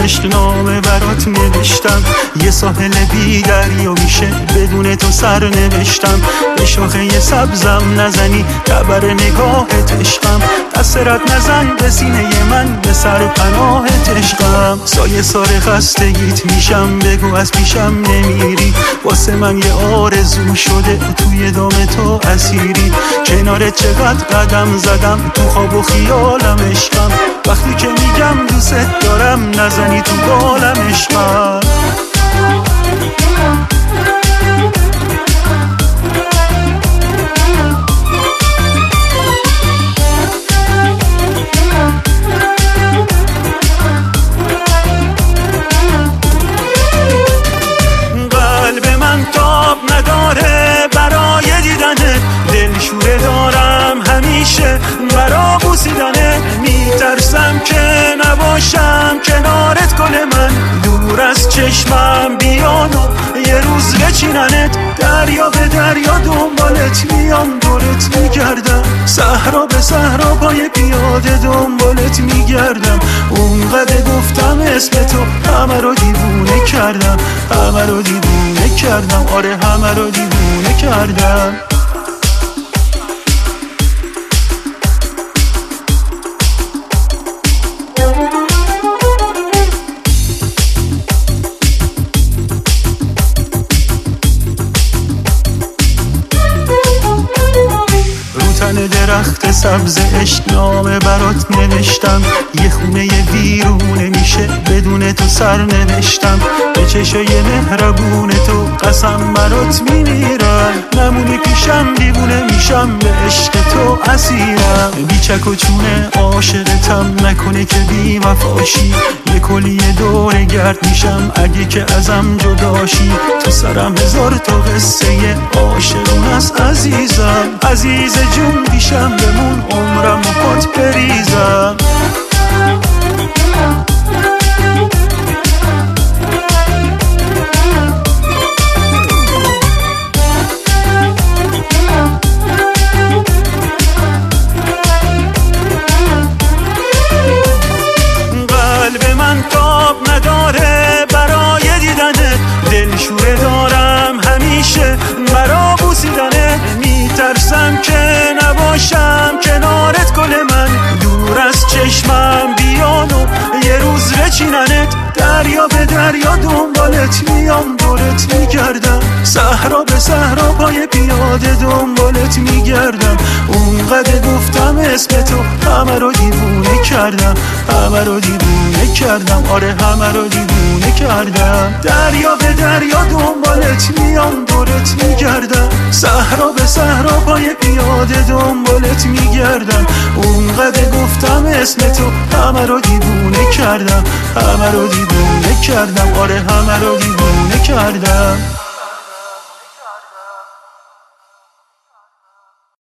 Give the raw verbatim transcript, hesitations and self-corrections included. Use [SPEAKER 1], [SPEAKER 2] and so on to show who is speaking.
[SPEAKER 1] عشق نامه برات نوشتم، یه ساحل بی دریا میشه بدون تو سر نوشتم. به شاخه سبزم نزنی تبر نگاهت عشقم، دست رد نزن به سینه من به سر پناهت عشقم. سایه سار خستگیت میشم بگو از پیشم نمیری، واسه من یه آرزو شده توی دام تو اسیری. کنارت چقدر قدم زدم تو خواب و خیالم عشقم، وقتی که میگم دوست دارم نزنی تو بالم عشقم. قلب من تاب نداره برای دیدنه، دلشوره دارم همیشه برا بوسیدنه. میترسم که نباشم کنارت گل من، دور از چشمم بیان و یه روز بچیننت. دریا به دریا دنبالت میام دورت میگردم، صحرا به صحرا پای پیاده دنبالت میگردم. اونقدر گفتم اسم تو همه رو دیوونه کردم، همه رو دیوونه کردم، آره همه رو دیوونه کردم. درخت سبز عشق نامه برات نوشتم، یه خونه ویرونه میشه بدون تو سر نوشتم. به چشای مهربون تو قسم برات میمیرم، نمونی پیشم دیوونه میشم به عشق تو اسیرم. بیچک و چونه عاشقتم نکنه که بی وفاشی، یه کلیه دور گرد میشم اگه که ازم جداشی. تو سرم هزار تا قصه عاشقون است عزیزم، عزیز جون پیشم بمون عمرم و پات بریزم. قلب من تاب نداره برای دیدنه، دلشوره دارم همیشه برا بوسیدنه. میترسم که نباشم کنارت گل من، دور از چشمم بیان و یه روز بچیننت. دریا به دریا دنبالت میام دورت میگردم، صحرا به صحرا پای پیاده دنبالت میگردم. اونقدر گفتم اسم تو همه رو دیوونه کردم، همه رو دیوونه کردم، آره همه رو دیوونه کردم. دریا به دریا دنبالت میام دورت میگردم، صحرا به صحرا پای پیاده دنبالت میگردم. اونقدر گفتم اسم تو همه رو دیوونه کردم، همه رو دیوونه کردم، آره همه رو دیوونه کردم.